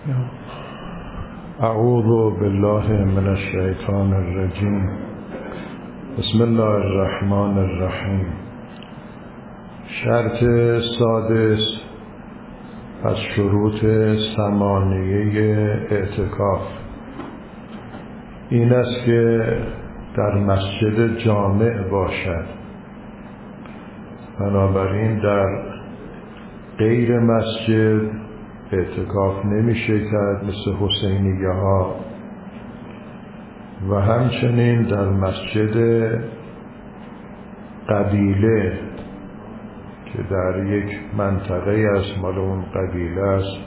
اعوذ بالله من الشیطان الرجیم. بسم الله الرحمن الرحیم. شرط سادس از شروط ثمانیه اعتکاف این است که در مسجد جامع باشد. بنابراین در غیر مسجد اعتکاف نمیشه کرد مثل حسینیه ها، و همچنین در مسجد قبیله که در یک منطقه از مال اون قبیله است.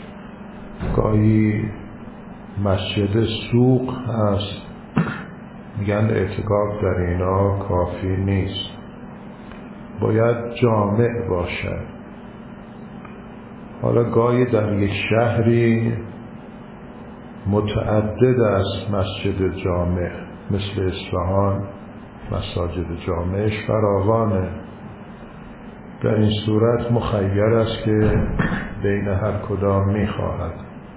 گاهی مسجد سوق هست، میگن اعتکاف در اینا کافی نیست، باید جامع باشد. حالا گاهی در یک شهری متعدد است مسجد جامع، مثل اصفهان مساجد جامعش فراوانه. در این صورت مخیر است که بین هر کدام میخواهد،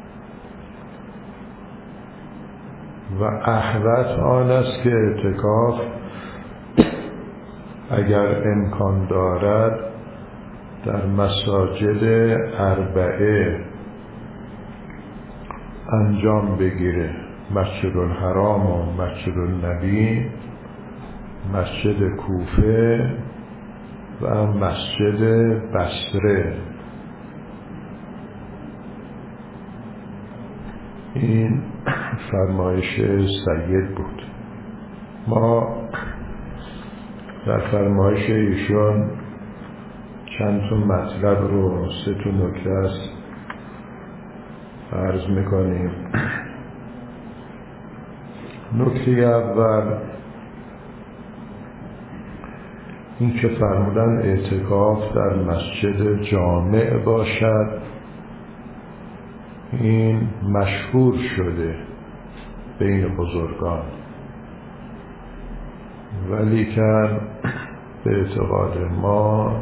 و احوط آن است که اعتکاف اگر امکان دارد در مساجد اربعه انجام بگیره: مسجد الحرام و مسجد النبی، مسجد کوفه و مسجد بصره. این فرمایش سید بود. ما در فرمایش ایشون چند تا مطلب رو 3 نکته است عرض میکنیم. نکته اول این که فرمودن اعتکاف در مسجد جامع باشد، این مشهور شده بین بزرگان، ولیکن به اعتقاد ما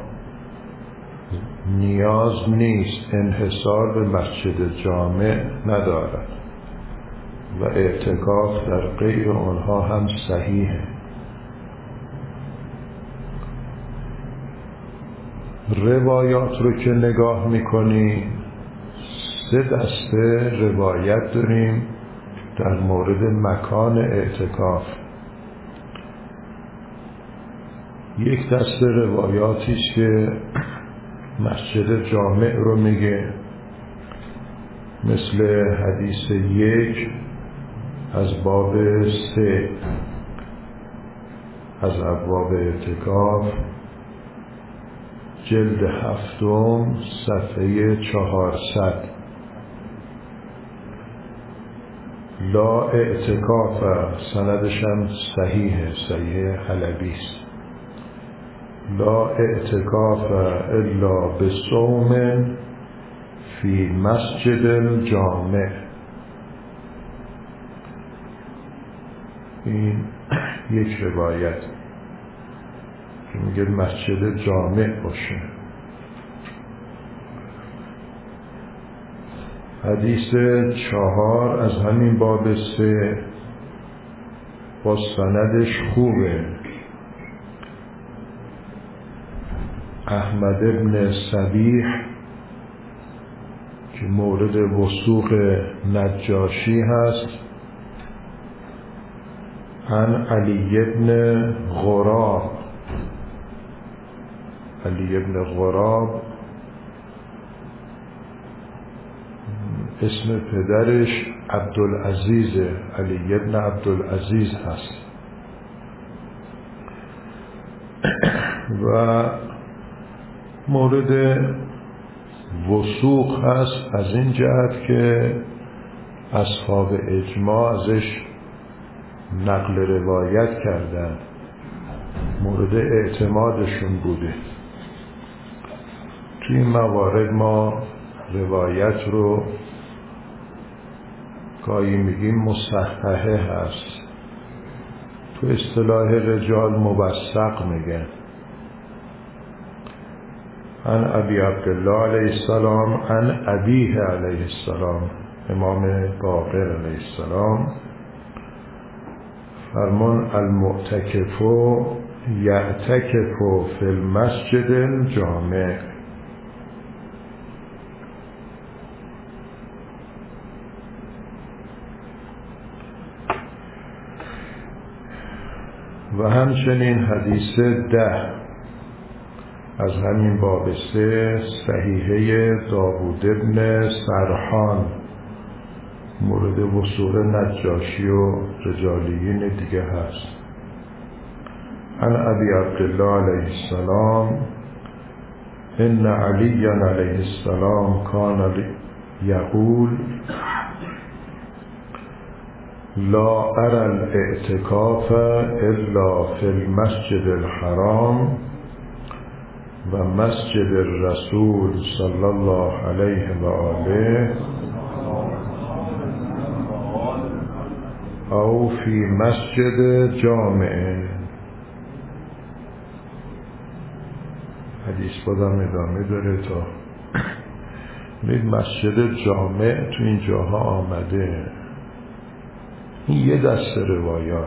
نیاز نیست، انحصار به مسجد جامع ندارد و اعتکاف در غیر آنها هم صحیحه. روایات رو که نگاه میکنی 3 دسته روایت داریم در مورد مکان اعتکاف. یک دسته روایاتی است که مسجد جامع رو میگه، مثل حدیث 1 از باب 3 از ابواب اعتکاف، جلد 7 صفحه 400. لا اعتکاف، سندش هم صحیح حلبی است. لا اعتکاف الا بصوم فی مسجد الجامع. این یک روایت که میگه مسجد جامع باشه. حدیث 4 از همین باب 3 با سندش خوبه. احمد ابن صبیح که مورد وثوق نجاشی هست، عن علی ابن غراب. علی ابن غراب اسم پدرش عبدالعزیز، علی ابن عبدالعزیز هست، و مورد وثوق هست از این جهت که اصحاب اجماع ازش نقل روایت کردن، مورد اعتمادشون بوده. توی این موارد ما روایت رو گاهی میگیم مصححه هست، تو اصطلاح رجال موثق میگن. عن ابی عبدالله علیه السلام عن ابیه علیه السلام امام باقر علیه السلام فرمان المعتکف یعتکف فی المسجد الجامع. و همچنین حدیث 10 از همین باب 3 صحیحه داوود ابن سرحان مورد وصول نجاشی و رجالیین دیگه هست. عن ابی عبدالله علیه السلام ان علی علیه السلام کان یقول لا ارى الاعتکاف الا فی المسجد الحرام و مسجد الرسول صلی الله علیه و آله او فی مسجد جامع. حدیث بازم ادامه داره تا مسجد جامع تو این جاها آمده. این یه دست روایات،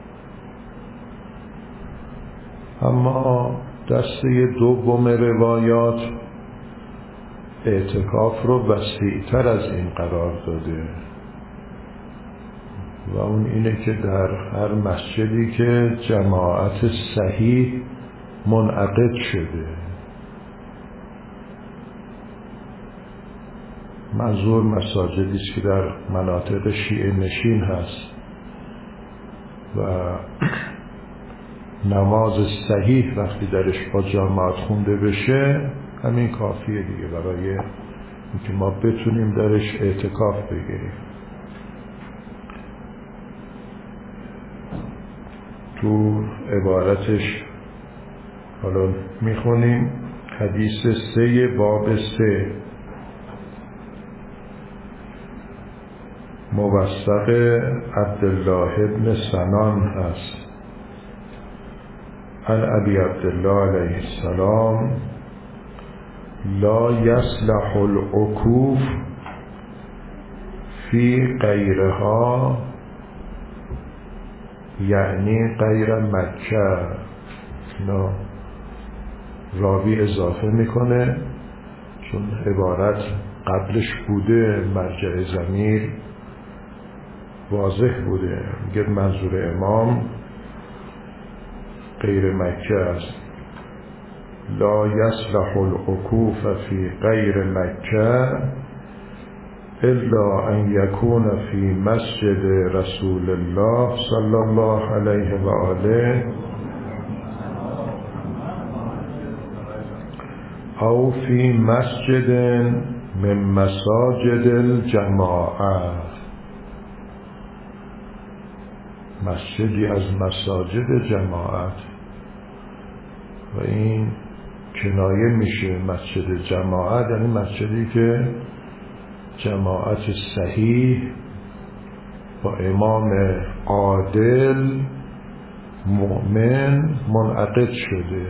اما دسته دوم روایات اعتکاف رو وسیع‌تر از این قرار داده و اون اینه که در هر مسجدی که جماعت صحیح منعقد شده. منظور مساجدی است که در مناطق شیعه نشین هست و نماز صحیح وقتی درش با جماعت خونده بشه همین کافیه دیگه برای اینکه ما بتونیم درش اعتکاف بگیریم. تو عبارتش حالا میخونیم حدیث 3 باب 3 موثق عبدالله ابن سنان هست. عن ابی عبدالله علیه السلام لا یصلح العکوف فی غیرها یعنی غیر مکه. نه راوی اضافه میکنه چون عبارت قبلش بوده، مرجع ضمیر واضح بوده، میگه منظور امام غیر مکه است. لا یصلح العکوف فی غیر مکه الا ان یکون فی مسجد رسول الله صلی الله علیه و آله او فی مسجد من مساجد الجماعه، مسجدی از مساجد جماعت. و این کنایه میشه مسجد جماعت یعنی مسجدی که جماعت صحیح با امام عادل مؤمن منعقد شده.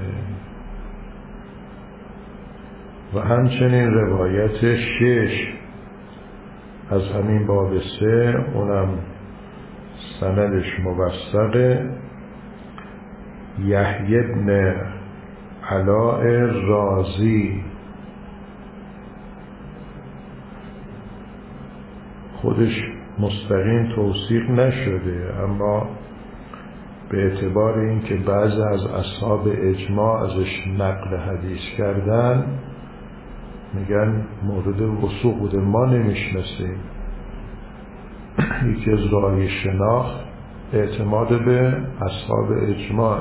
و همچنین روایت 6 از همین باب 3 اونم سندش موثقه. یحیی بن علاء رازی خودش مستقیم توثیق نشده، اما به اعتبار این که بعضی از اصحاب اجماع ازش نقل حدیث کردن میگن مورد وثوق بوده، ما نمیشناسیم. یکی از راهی شناخت اعتماد به اصحاب اجماع،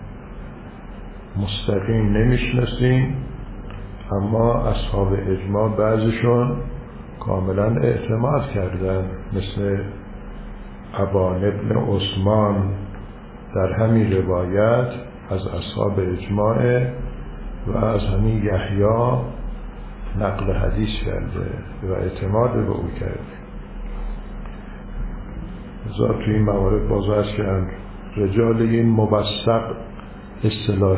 مستقیم نمیشناسیم اما اصحاب اجماع بعضیشون کاملا اعتماد کردن، مثل ابان ابن عثمان در همین روایت از اصحاب اجماع و از همین یحیی نقل حدیث کرده و اعتماد به او کرده. ذات توی این موارد باز هست که رجال این موثق اصطلاح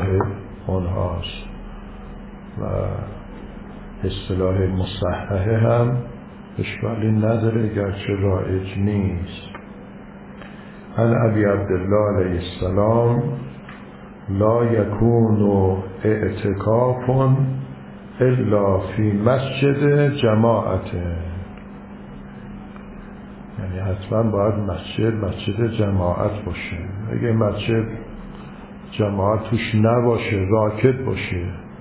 اونهاست و اصطلاح مصححه هم اشکالی نداره گرچه رایج نیست. عن ابی عبدالله علیه السلام لا یکون اعتکاف الا فی مسجد جماعت، یعنی حتما باید مسجد جماعت باشه. اگه مسجد جماعت توش نباشه، راکد باشه،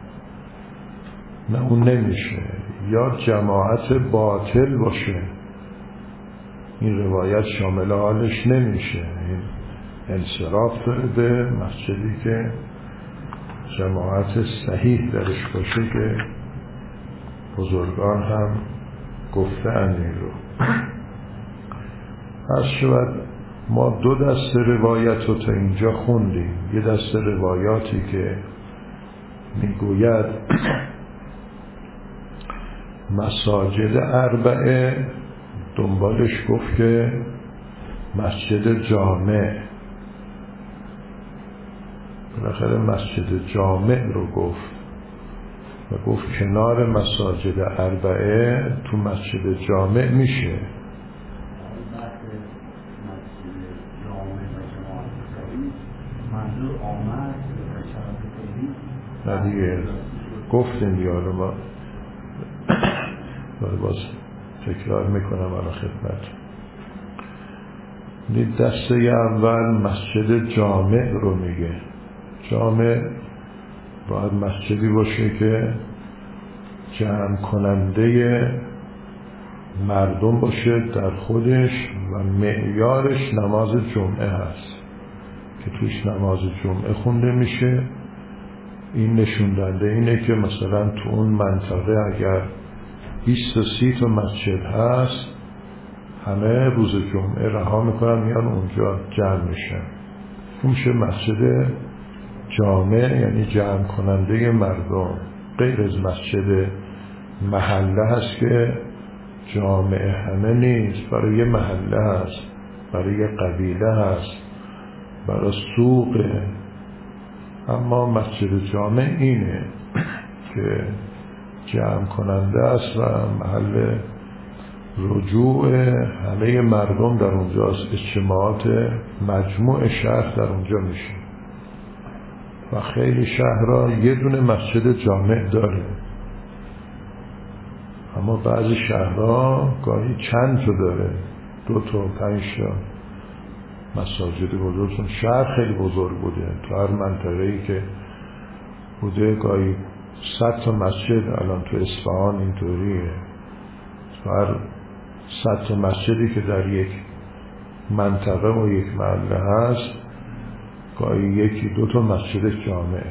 نه اون نمیشه. یا جماعت باطل باشه، این روایت شامل حالش نمیشه. این انصراف داره به مسجدی که جماعت صحیح درش باشه که بزرگان هم گفتن این رو. از شود ما دو دسته روایت رو تا اینجا خوندیم. یه دسته روایاتی که میگوید مساجد اربعه، دنبالش گفت که مسجد جامع، بالاخره مسجد جامع رو گفت و گفت کنار مساجد اربعه تو مسجد جامع میشه. نه دیگه گفتیم یارو، ما باز تکرار میکنم برای خدمت. دسته اول مسجد جامع رو میگه. جامع باید مسجدی باشه که جمع کننده مردم باشه در خودش و معیارش نماز جمعه هست که توش نماز جمعه خونده میشه. این نشون دهنده اینه که مثلا تو اون منطقه اگر 20 تا 30 تا مسجد هست، همه روز جمعه رها میکنن میان اونجا جمع میشن. اون میشه مسجد جامع، یعنی جمع کننده مردم. غیر از مسجد محله هست که جامع همه نیست، برای یه محله هست، برای یه قبیله هست، برای سوق. اما مسجد جامع اینه که جمع کننده است و محل رجوع همه مردم در اونجاست. اجتماعات مجموع شهر در اونجا میشه و خیلی شهرها یه دونه مسجد جامع داره، اما بعضی شهرها گاهی چند تا داره، 2 تا 5 تا مساجد بزرگ. چون شهر خیلی بزرگ بوده، تو هر منطقه‌ای که بوده گاهی 100 تا مسجد. الان تو اصفهان اینطوریه، تو هر 100 تا مسجدی که در یک منطقه و یک محله هست گاهی 1-2 تا مسجد جامعه.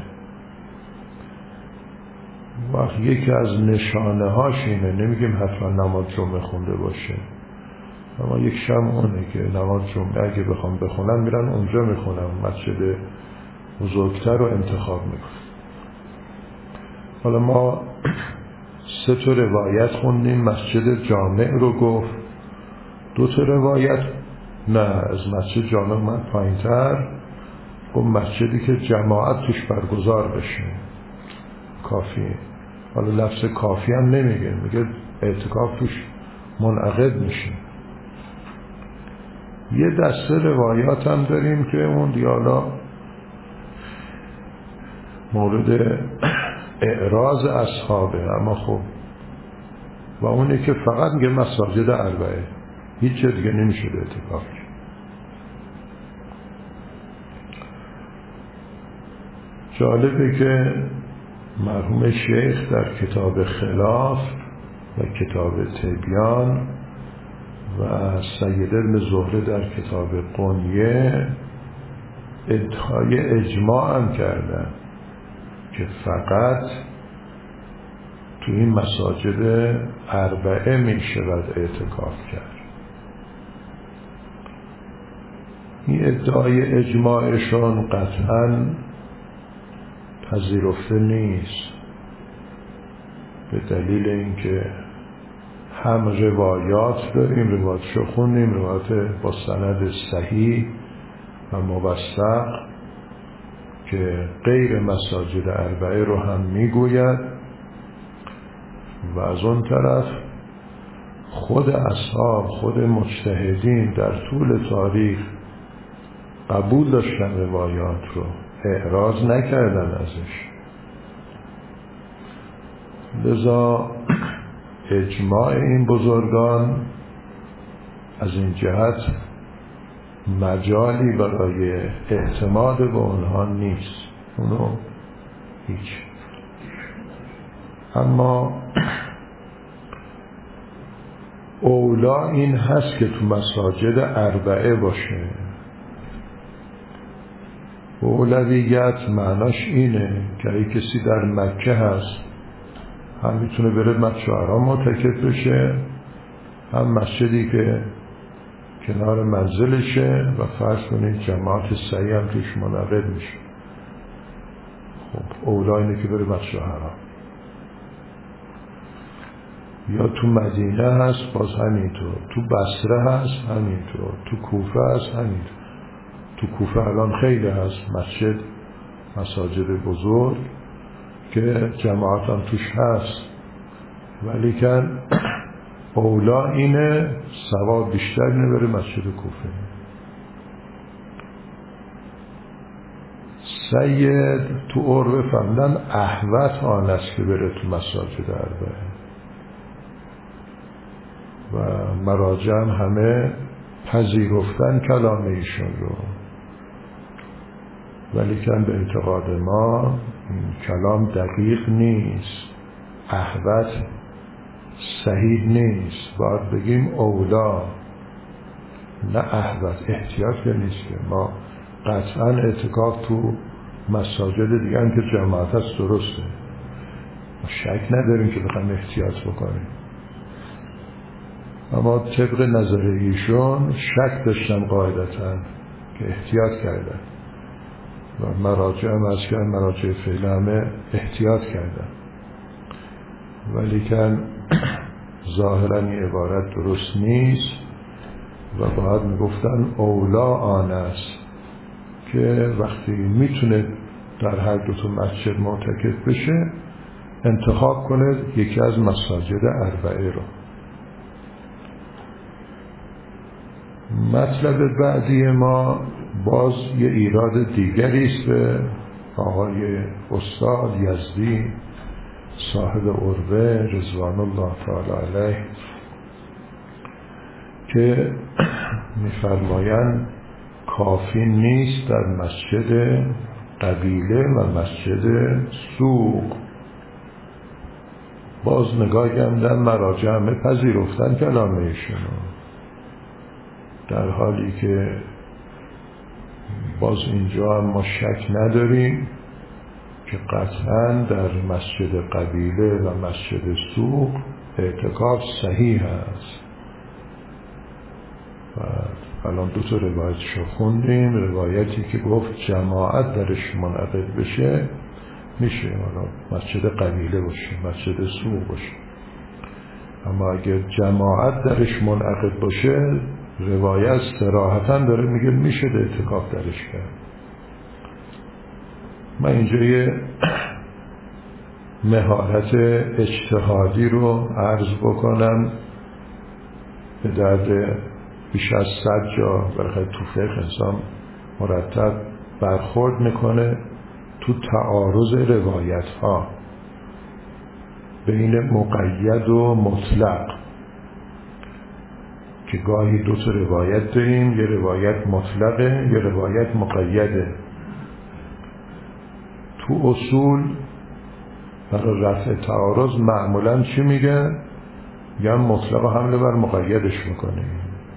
وقت یکی از نشانه هاش اینه، نمیگیم حتما نماز جمعه خونده باشه، اما یک شم اونه که نماز جمعه اگه بخوام بخونن میرن اونجا میخونن، مسجد بزرگتر رو انتخاب میکنن. حالا ما 3 تا روایت خوندیم، مسجد جامع رو گفت. 2 تا روایت نه از مسجد جامع من پایین‌تر گفت مسجدی که جماعت توش برگزار بشه، کافیه. حالا لفظ کافی هم نمیگه، میگه اعتکاف توش منعقد میشه. یه دسته روایات هم داریم که اون دیالا مورد اعراض اصحابه، اما خب و اونی که فقط میگه مساجد اربعه، هیچ چیز دیگه نمیشه به اعتکاف. جالبه که مرحوم شیخ در کتاب خلاف و کتاب تبیان و سید ابن زهره در کتاب قنیه ادعای اجماع هم کردن که فقط تو این مساجد اربعه می شود اعتکاف کرد. این ادعای اجماعشون قطعاً پذیرفته نیست، به دلیل اینکه هم روایات داریم، روایاتشو خوندیم، روایات با سند صحیح و موثق که غیر مساجد اربعه رو هم میگوید و از اون طرف خود اصحاب، خود مجتهدین در طول تاریخ قبول داشتن روایات رو، اعراض نکردن ازش. لذا اجماع این بزرگان از این جهت مجالی برای اعتماد به اونها نیست، اونو هیچ. اما اولا این هست که تو مساجد اربعه باشه. اولویت معناش اینه که اگه کسی در مکه هست هم میتونه بره مسجد الحرام معتکف بشه، هم مسجدی که کنار منزلشه و فرض کنید جماعت سعی هم توش منعقد میشه. خب اولا اینه که بره مسجد الحرام. یا تو مدینه هست باز همینطور، تو بصره هست همینطور، تو کوفه هست همینطور. تو کوفه الان خیلی هست مساجد بزرگ که جماعت هم توش هست، ولی که اولا اینه ثواب بیشتر نبره مسجد کوفه. سید تو عرف فهمدن احوط آن است که بره تو مساجد اربعه و مراجع همه پذیرفتن کلام ایشون رو، ولی که به اعتقاد ما این کلام دقیق نیست، احوط صحیح نیست، باید بگیم اولا نه احوط. احتیاط که نیست که ما قطعا اعتکاف تو مساجد دیگه هم که جماعت هست درسته، ما شک نداریم که بخوایم احتیاط بکنیم، اما طبق نظریشون شک داشتن قاعدتا که احتیاط کردن و مراجع هم از که مراجع فعلا همه احتیاط کردن، ولی که ظاهرا این عبارت درست نیست و باید میگفتن اولا آن است که وقتی میتونه در هر دو تا مسجد معتکف بشه انتخاب کنه یکی از مساجد اربعه رو. مطلب بعدی ما باز یه ایراد دیگری است به آقای استاد یزدی صاحب عروه رضوان الله تعالی علیه که میفرمایند کافی نیست در مسجد قبیله و مسجد سوق. باز نگاه کردن مراجع همه پذیرفتن کلام ایشونو، در حالی که باز اینجا هم ما شک نداریم که قطعا در مسجد قبیله و مسجد سوق اعتکاف صحیح هست. و الان دو تا روایتشو خوندیم، روایتی که گفت جماعت درش منعقد بشه میشه، مسجد قبیله باشه مسجد سوق باشه، اما اگر جماعت درش منعقد باشه روایت صراحتاً داره میگه میشه اعتکاف درش کرد. من اینجا یه مهارت اجتهادی رو عرض بکنم به درد بیش از 100 جا برای تو فقه انسان مرتب برخورد میکنه تو تعارض روایت ها بین مقید و مطلق، که گاهی دو تا روایت داریم، یه روایت مطلقه یه روایت مقیده. تو اصول برای رفع تعارض معمولا چی میگن؟ میگن مطلق حمله بر مقیدش میکنه،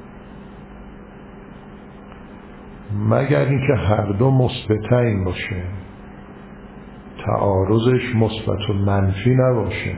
مگر اینکه هر دو مثبتین باشه، تعارضش مثبت و منفی نباشه.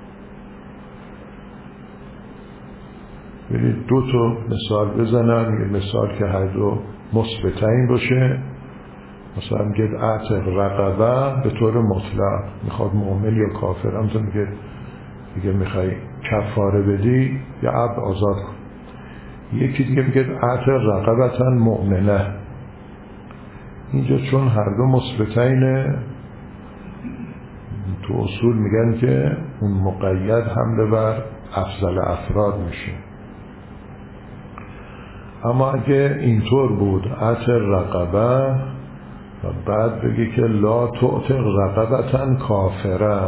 برید دو تا مثال بزنم، یه مثال که هر دو مثبتین باشه، مثلا میگه اعتق رقبه به طور مطلق، میخواد مؤمن یا کافر هم تو میگه میخوای کفاره بدی یا عبد آزاد کن. یکی دیگه میگه اعتق رقبتا مؤمنه. اینجا چون هر دو مثبتین تو اصول میگن که اون مقید حمله بر افضل افراد میشه. اما اگه اینطور بود اتر رقبه و بعد بگی که لا تعتق رقبتن کافره،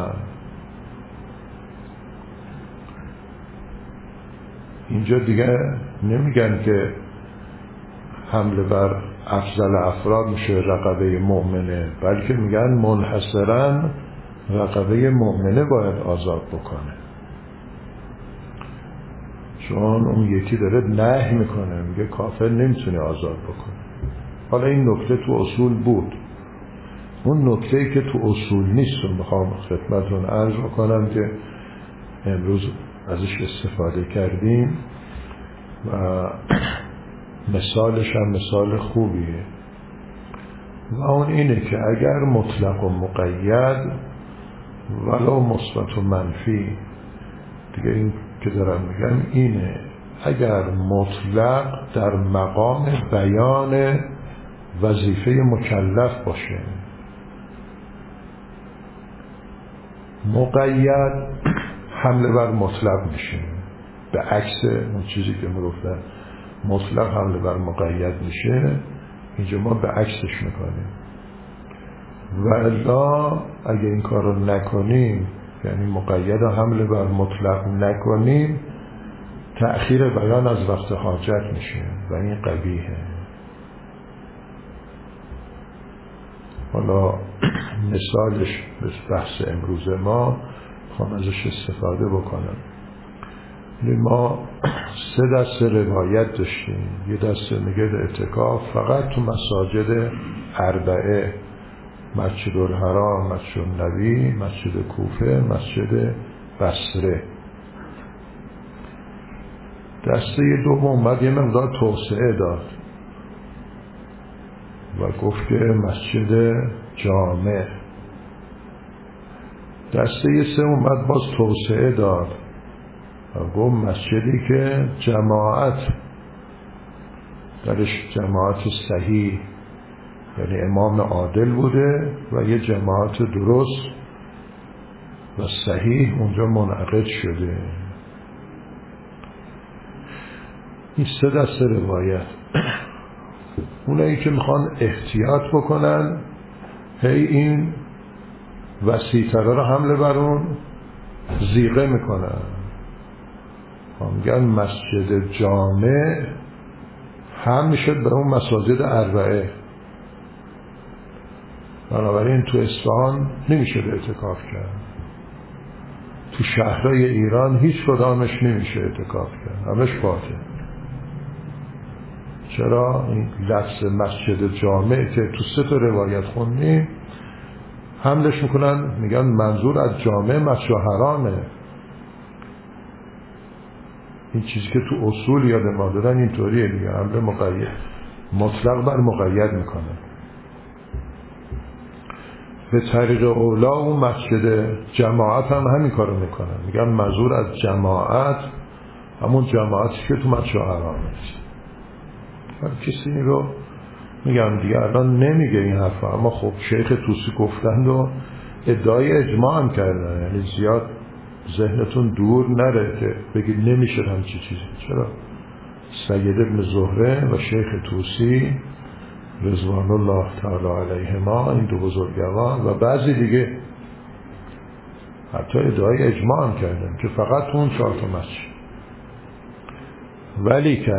اینجا دیگه نمیگن که حمله بر افضل افراد میشه رقبه مؤمنه، بلکه میگن منحصرا رقبه مؤمنه باید آزاد بکنه، چون اون یکی داره نهی میکنه، میگه کافر نمیتونه آزاد بکنه. حالا این نکته تو اصول بود. اون نکته‌ای که تو اصول نیست رو میخوام خدمتتون عرض بکنم که امروز ازش استفاده کردیم و مثالش هم مثال خوبیه و اون اینه که اگر مطلق و مقید ولو مثبت و منفی، دیگه این که دارم میگم اینه، اگر مطلق در مقام بیان وظیفه مکلف باشه، مقید حمله بر مطلق میشه، به عکس اون چیزی که میگفتن مطلق حمله بر مقید میشه، اینجا ما به عکسش میکنیم. و الا اگه این کار رو نکنیم، یعنی مقید حمله بر مطلق نکنیم، تأخیر بیان از وقت حاجت میشه و این قبیحه. حالا مثالش به بحث امروز ما میخوام ازش استفاده بکنم. ما 3 دسته روایت داشتیم. یه دسته میگه اعتکاف فقط تو مساجد 4، مسجد الحرام، مسجد النبی، مسجد کوفه، مسجد بصره. دسته دوم اومد یه مقدار توسعه داد و گفت که مسجد جامع. دسته 3 اومد باز توسعه داد و گفت مسجدی که جماعت درش جماعت صحیح، یعنی امام عادل بوده و یه جماعت درست و صحیح اونجا منعقد شده. این 3 دسته روایت. اونایی که میخوان احتیاط بکنن هی این وسیع‌تره رو حمله بر اون زیغه میکنن، میگن مسجد جامع هم میشد به اون مساجد 4. بنابراین تو اصفهان نمیشه اعتکاف کرد، تو شهرهای ایران هیچ کدامش نمیشه اعتکاف کرد، همش باطل. چرا؟ این لفظ مسجد جامع که تو 3 روایت خوندیم حملش میکنن، میگن منظور از جامع مسجد حرامه. این چیزی که تو اصول یاد ما دادن اینطوریه دیگه، حمله مقید مطلق بر مقید میکنن. به طریق اولا اون مسجد جماعت هم همین کارو میکنن، میگن منظور از جماعت همون جماعتی که تو مسجد حرام است. هر کسی این رو میگم دیگه الان نمیگه این حرفا، اما خب شیخ طوسی گفتند و ادعای اجماع هم کردن، یعنی زیاد ذهنتون دور نره که بگید نمیشه همچی چیزی. چرا؟ سید ابن زهره و شیخ طوسی رضوان الله تعالی علیهما، این 2 بزرگوار و بعضی دیگه حتی ادعای اجماع هم کردن که فقط اون 4 تا مسجد. ولی که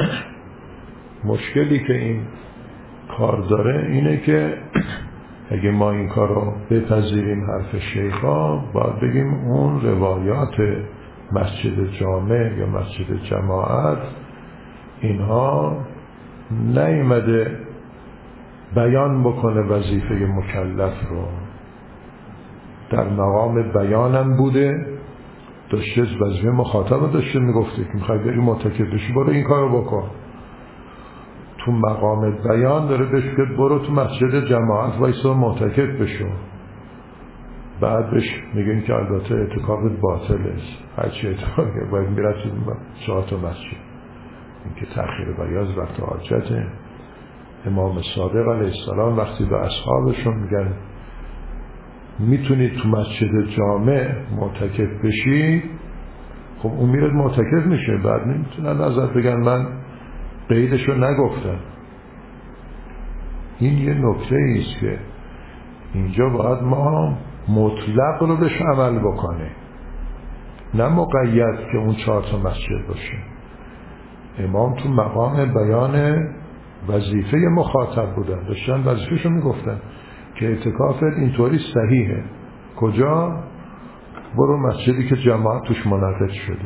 مشکلی که این کار داره اینه که اگه ما این کار رو بپذیریم حرف شیخا، باید بگیم اون روایات مسجد جامع یا مسجد جماعت اینها نیامده بیان بکنه وظیفه مکلف رو، در مقام بیانم بوده، داشته وظیفه مخاطب داشته میگفته که میخوای بری معتکف بشی برو این کار رو بکن. تو مقام بیان داره بهش بگه برو تو مسجد جماعت وایسا معتکف بشو. بعد بهش میگن که البته اعتکافت باطله، هرچی اعتکاف باید میرسی 4 تا مسجد. این که تأخیر بیاز وقت حاجته. امام صادق علیه السلام وقتی به اصحابشون میگن میتونید تو مسجد جامع معتکف بشی، خب اون میره معتکف میشه، بعد نمیتونن ازت بگن من قیدشو نگفتم. این یه نکته ایست که اینجا باید ما مطلق رو بهش عمل بکنه، نه مقید که اون 4 تا مسجد باشه. امام تو مقام بیان وظیفه مخاطب بودن، داشتن وظیفهشو میگفتن که اعتکافت اینطوری صحیحه. کجا؟ برو مسجدی که جماعت توش منعقد شده.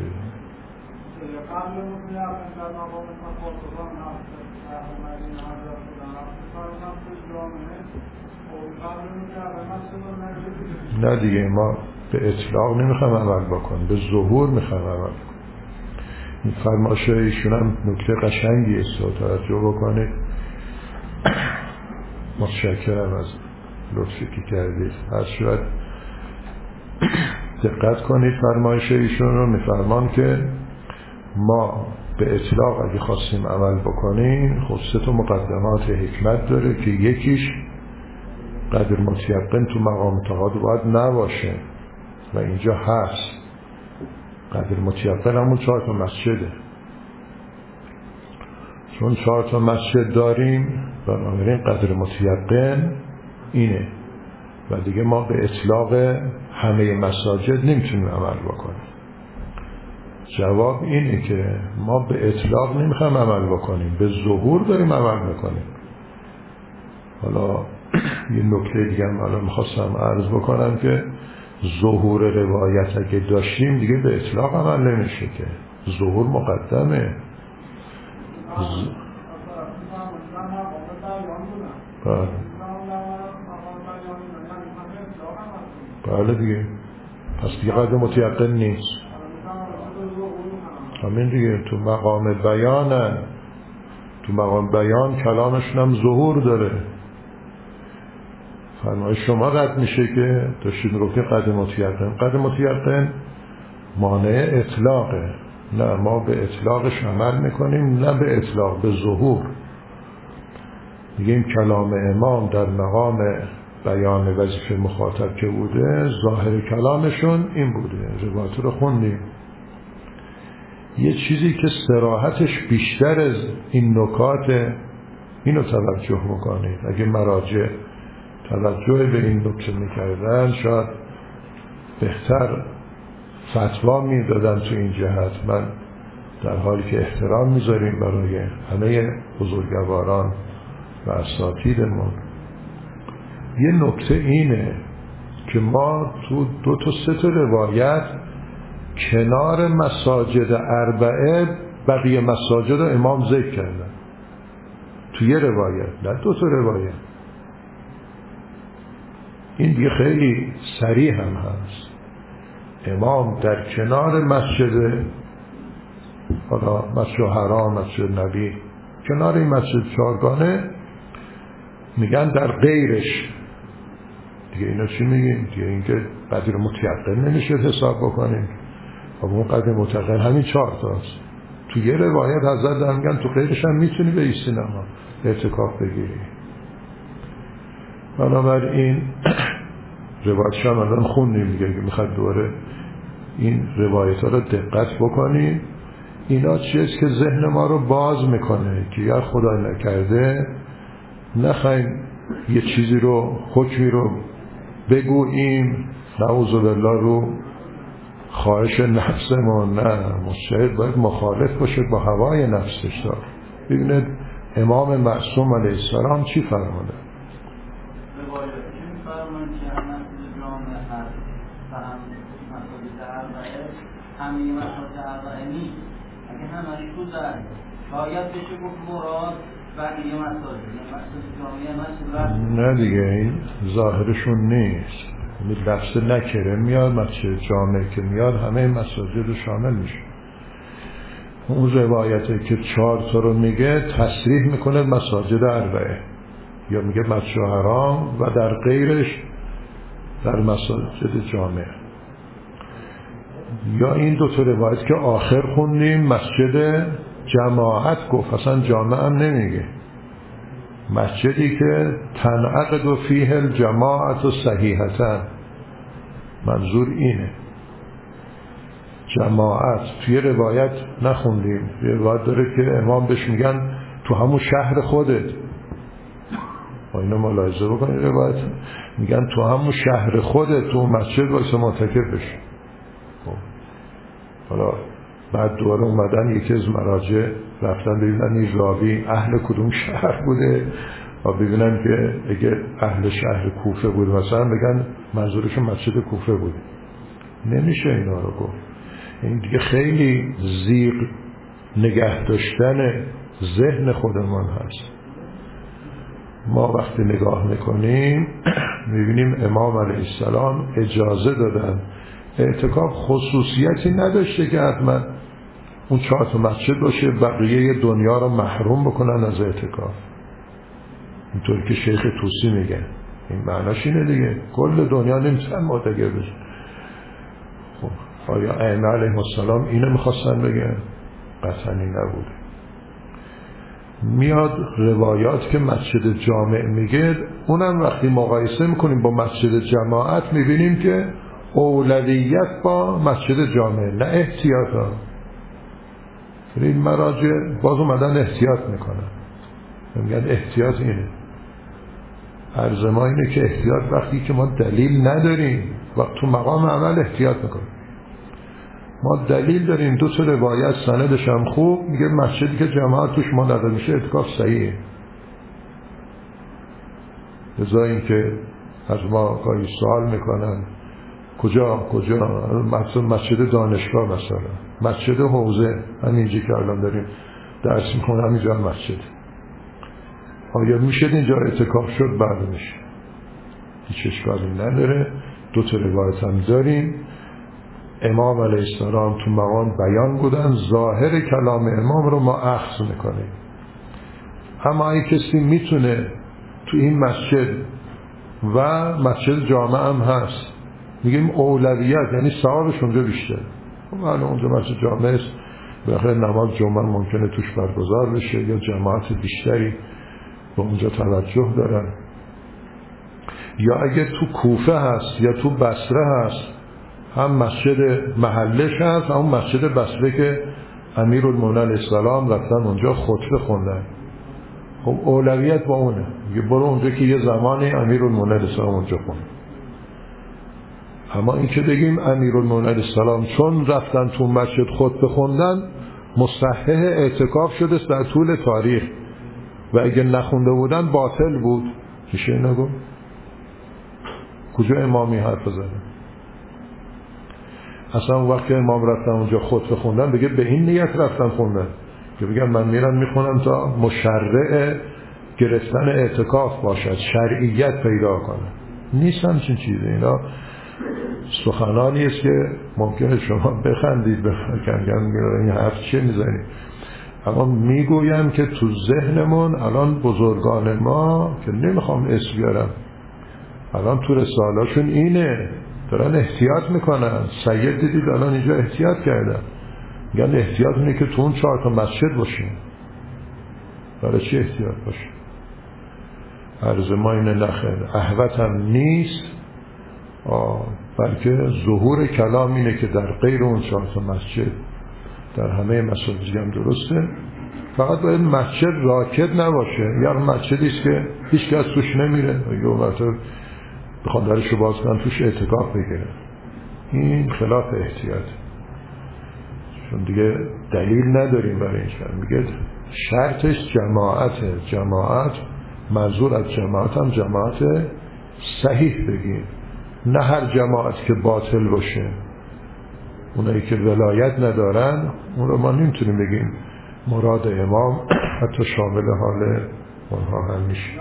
نه دیگه، ما به اطلاق نمیخوایم عمل بکنیم، به ظهور میخوایم عمل بکنیم. این فرمایش ایشون هم نکته قشنگی است، توجه بکنید. متشکرم از لطفی که کردید. از شاید دقت کنید فرمایش ایشون رو. میفرمان که ما به اطلاق اگه خواستیم عمل بکنیم، خب 3 تا مقدمات حکمت داره که یکیش قدر متیقن تو مقام اعتقاد باید نباشه و اینجا هست. قدر متیقن همون 4 تا مسجده، چون 4 تا مسجد داریم بنابراین قدر متیقن اینه و دیگه ما به اطلاق همه مساجد نمیتونیم عمل بکنیم. جواب اینه که ما به اطلاق نمیخوایم عمل بکنیم، به ظهور داریم عمل میکنیم. حالا یه نکته دیگه هم الان میخواستم عرض بکنم که ظهور روایت اگه داشتیم دیگه به اطلاق عمل نمیشه، که ظهور مقدمه. بله دیگه، پس دیگه قدر متیقن نیست. همین دیگه، تو مقام بیانن، تو مقام بیان کلامشون هم ظهور داره. فرمایش شما رد میشه که داشتید میگفتید قدر متیقن. قدر متیقن مانع اطلاقه، نه ما به اطلاقش عمل میکنیم، نه به اطلاق، به ظهور. میگیم کلام امام در مقام بیان وظیفه مخاطب که بوده، ظاهر کلامشون این بوده. روایت رو خوندیم. یه چیزی که صراحتش بیشتر از این نکات، اینو توجه میکنید. اگه مراجع توجه به این نکته میکردن شاید بهتر فتوا میدادن تو این جهت. من در حالی که احترام میذاریم برای همه بزرگواران و اساتیدمون، یه نکته اینه که ما تو 2 تا 3 تا روایت کنار مساجد اربعه بقیه مساجد رو امام ذکر کردن. تو یه روایت، نه 2 تا روایت. این دیگه خیلی صریح هم هست. امام در کنار مسجد، حالا مسجد حرام، مسجد نبی، کنار این مسجد 4گانه، میگن در غیرش. دیگه اینا چی میگیم؟ دیگه اینکه قدر متیقن نمیشه حساب بکنیم. و اون قدر متیقن همین 4 تاست. تو یه روایت حضرت در میگن تو غیرش هم میتونی به ایستینما اعتکاف بگیری. بنابراین روایتش هم الان خوندیم دیگه، که میخواد دوباره این روایت ها رو دقت بکنیم. اینا چیزی که ذهن ما رو باز میکنه که یا خدا نکرده نخواهیم یه چیزی رو، حکمی رو بگوییم نعوذ بالله رو خواهش نفسمون. نه، مجتهد باید مخالف باشه با هوای نفسش. دار ببینید امام معصوم علیه السلام چی فرموده. همه مساجد اربعه نیست. اگه همش تو در شاید بشه گفت مراد بقیه مساجد جامعه مسجد. نه دیگه، این ظاهرشون نیست. این لفظ نکره میاد، مسجد جامعه که میاد همه مساجد رو شامل میشه. اون روایته که 4 تا رو میگه تصریح میکنه مساجد اربعه، یا میگه مسجد حرام و در غیرش در مساجد جامعه. یا این 2 تا روایت که آخر خوندیم مسجد جماعت گفت، اصلا جامعه هم نمیگه. مسجدی که تنعقد فیه الجماعت صحیحتن، منظور اینه. جماعت توی روایت نخوندیم، یه روایت داره که امام بهش میگن تو همون شهر خودت، با اینو ملاحظه بکنید، روایت میگن تو همون شهر خودت تو مسجد واسه معتکف بشی. حالا بعد دوباره اومدن یکی از مراجع رفتن ببینن این راوی اهل کدوم شهر بوده و ببینن که اگه اهل شهر کوفه بود مثلا بگن منظورشون مسجد کوفه بود. نمیشه اینا رو گفت. این دیگه خیلی زیغ نگه داشتن ذهن خودمان هست. ما وقتی نگاه میکنیم میبینیم امام علیه السلام اجازه دادن. اعتکاف خصوصیتی نداشته که حتما اون 4 تا مسجد باشه بقیه دنیا رو محروم بکنن از اعتکاف. اینطور که شیخ طوسی میگه این معناش اینه دیگه، کل دنیا نمیتونن معتکف بشه. خب آیا ائمه علیهم السلام اینو میخواستن بگن؟ قطعا این نبوده. میاد روایات که مسجد جامع میگه، اونم وقتی مقایسه میکنیم با مسجد جماعت میبینیم که اولویت با مسجد جامع، نه احتیاط ها. این مراجع باز اومدن احتیاط میکنن، میگن احتیاط اینه. عرض ما اینه که احتیاط وقتی که ما دلیل نداریم و تو مقام عمل احتیاط میکنیم. ما دلیل داریم، 2 تا روایت سندش هم خوب میگه مسجدی که جماعت توش منعقد میشه اعتکاف صحیحه. لذا این که از ما گاهی سوال میکنن کجا مثلا مسجد دانشگاه، مثلا مسجد حوزه، همینجی که الان داریم درس میکنم همینجا مسجد، آیا میشه اینجا اعتکاف شد؟ بله میشه، هیچ اشکالی نداره. 2 تا روایت هم داریم. امام علیه السلام تو مقام بیان بودن، ظاهر کلام امام رو ما اخذ میکنیم. اما اگه کسی میتونه تو این مسجد و مسجد جامع هم هست، میگیم اولویت، یعنی ثوابش اونجا بیشتر. خب الان اونجا مسجد جامع است، بالاخره نماز جمعه ممکنه توش برگزار بشه یا جماعت بیشتری به اونجا توجه دارن. یا اگه تو کوفه هست یا تو بصره هست، هم مسجد محلش هست، هم مسجد بصره که امیرالمومنین علیه السلام رفتن اونجا خطبه خوندن. خب اولویت با اونه، میگه برو اونجا که یه زمانی امیرالمومنین علیه السلام اونجا خوند. اما این که بگیم امیرالمومنین علیه السلام چون رفتن تو مسجد خطبه خوندن مصحح اعتکاف شده در طول تاریخ و اگه نخونده بودن باطل بود، میشه نگو؟ کجا امامی حرف زدن؟ اصلا وقتی امام رفتن اونجا خطبه خوندن بگه به این نیت رفتن خوندن که بگن من میرم میخونم تا مشرع گرفتن اعتکاف باشد، شرعیت پیدا کنه. نیست همچین چیزی. اینا سخنانی است که ممکنه شما بخندید بفکرین این حرف چه میزنید، اما میگویم که تو ذهنمون الان بزرگان ما که نمیخوام اسم بیارم الان تو رساله‌شون اینه، دارن احتیاط میکنن. سید دیدید الان اینجا احتیاط کردن، میگن احتیاط اینه که تو اون 4 تا مسجد باشیم. برای چی احتیاط باشیم؟ عرض ما اینه نخیر، احوط هم نیست، بلکه ظهور کلام اینه که در غیر اون 4 تا مسجد در همه مساجد هم درسته. فقط باید مسجد راکد نباشه، یا مسجدی است که هیچ کس توش نمیره، یا مرتبه بخواد درشو باز کنن توش اعتکاف بگیره. این خلاف احتیاط، چون دیگه دلیل نداریم برای این شرط. میگه شرطش جماعته. جماعت منظور از جماعت هم جماعت صحیح بگیم، نه هر جماعت که باطل باشه. اونایی که ولایت ندارن اون رو ما نمیتونیم بگیم مراد امام، حتی شامل حال اونها هم میشه.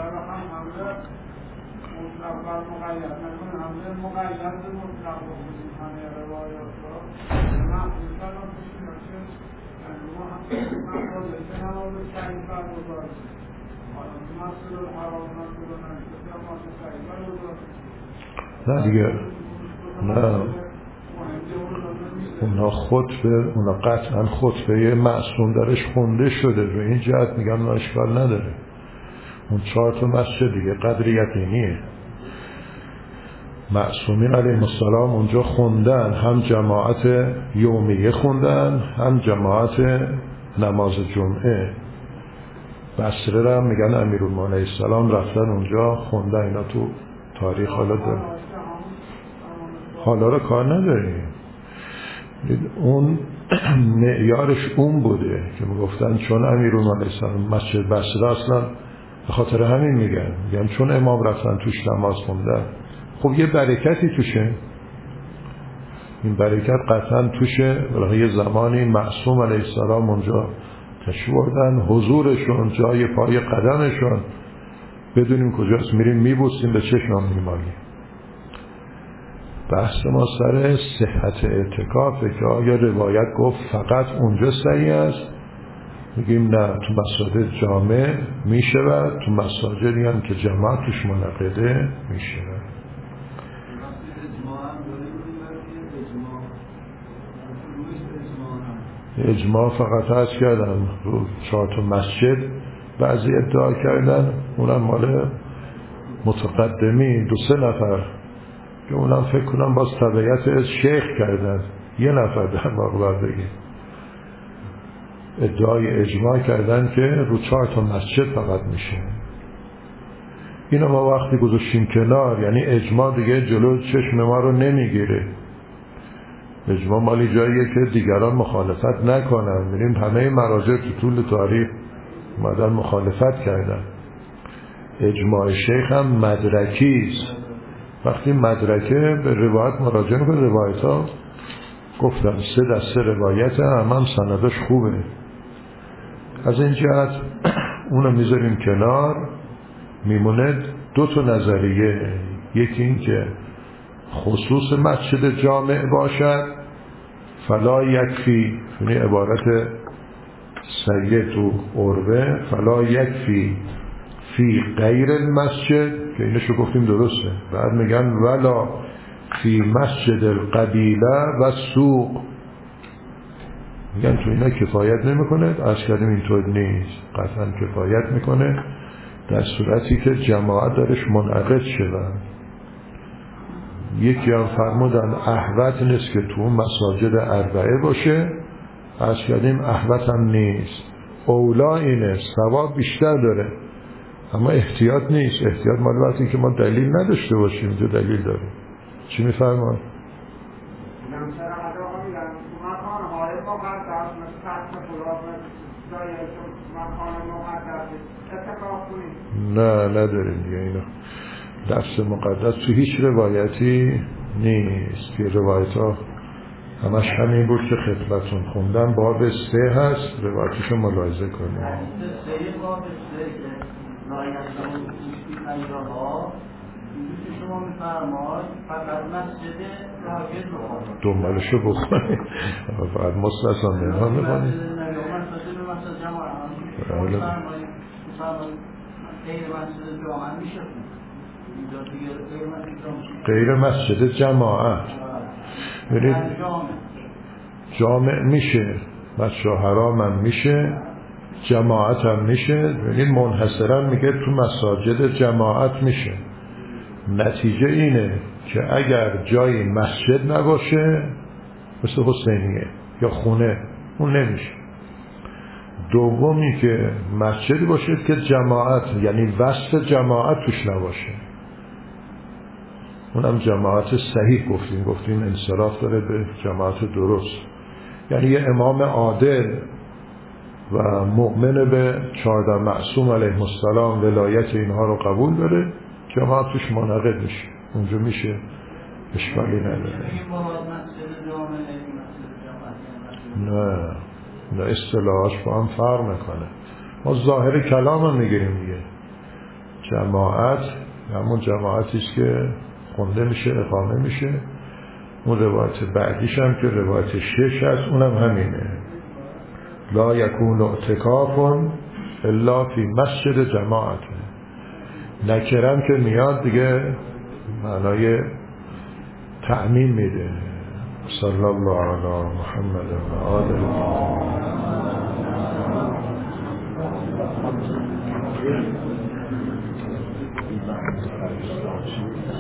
نه دیگه، نه اونا خطبه، اونا قطعا خطبه معصوم درش خونده شده، به این جهت میگن اونا اشکال نداره. اون 4 تا مسجد دیگه قدر یقینیه. معصومین علیهم السلام اونجا خوندن، هم جماعت یومیه خوندن هم جماعت نماز جمعه. بصره را میگن امیرالمومنین علیه السلام رفتن اونجا خوندن. اینا تو تاریخ حالا داره، حالا را کار نداریم. اون معیارش اون بوده که میگفتن چون امیرالمومنین علیه السلام مسجد بصره اصلا به خاطر همین میگن چون امام رفتن توش نماز خوندن. خب یه برکتی توشه، این برکت قطعا توشه. ولی یه زمانی معصوم علیه السلام اونجا تشریف بردن، حضورشون جای پای قدمشون بدونیم کجاست، میریم میبوسیم به چشمم میمالیم. بحث ما سر صحت اعتکافه که آیا روایت گفت فقط اونجا صحیح است؟ میگیم نه، تو مساجد جامع میشود، تو مساجدی هم که جماعت توش منعقده میشود. اجماع فقط هست کردن رو 4 تا مسجد بعضی ادعا کردن، اونم مال متقدمین 2-3 نفر که اونم فکر کنم باز تبعیت شیخ کردن، یه نفر در واقع بگیم ادعای اجماع کردن که رو 4 تا مسجد فقط میشه. اینو ما وقتی گذاشتیم کنار، یعنی اجماع دیگه جلو چشم ما رو نمیگیره. اجماع مالی جاییه که دیگران مخالفت نکنن. میریم همه مراجع تو طول تاریخ مدن مخالفت کردن. اجماع شیخ هم مدرکیست. وقتی مدرکه به روایت مراجعه میکنه، روایت ها گفتم 3 دسته روایت هم سندش خوبه. از این جهت اونو میذاریم کنار. میمونه 2 تا نظریه، یکی این که خصوص مسجد جامع باشد، فلا یکفی، یعنی عبارت سید و عروه، فلا یکفی فی غیر المسجد، که اینشو گفتیم درسته. بعد میگن ولا فی مسجد القبیله و سوق، میگن تو اینا کفایت نمیکنه. از کردیم اینطور نیست، قطعا کفایت میکنه در صورتی که جماعت درش منعقد شدن. یکی هم فرمودن احوط نیست که تو مساجد 4 باشه، از کردیم احوط هم نیست. اولا اینه، ثواب بیشتر داره، اما احتیاط نیست. احتیاط مال وقتی که ما دلیل نداشته باشیم، تو دلیل داریم. چی میفرمان؟ نه نداریم دیگه. اینا درس مقدس تو هیچ روایتی نیست که روایت ها همش همین بود که خدمتون خوندم. باب 3 هست، روایتشو ملاحظه کنیم. دنبالشو بخونیم بعد مستثنا منها میکنیم. غیر مسجد جماعت ببینید جامع میشه، مسجد حرام هم میشه، جماعت هم میشه. ببینید منحصرا میگه تو مساجد جماعت میشه. نتیجه اینه که اگر جایی مسجد نباشه مثل حسینیه یا خونه، اون نمیشه. دومی که مسجدی باشه که جماعت، یعنی وصف جماعت توش نباشه، اونم جماعت صحیح گفتیم انصراف داره به جماعت درست. یعنی یه امام عادل و مؤمن به 14 معصوم علیهم السلام ولایت اینها رو قبول داره، جماعت توش منعقد میشه، اونجا میشه، اشکالی نداره. نه اصطلاحاش با هم فرق میکنه. ما ظاهر کلام هم میگیریم دیگه. جماعت همون جماعتیست که خونده میشه، اقامه میشه. اون روایت بعدیش هم که روایت 6 هست، اونم همینه. لا یکون اعتکاف الا فی مسجد جماعت. نکرم که میاد دیگه معنای تعمیم میده. صلی الله علی محمد و آله.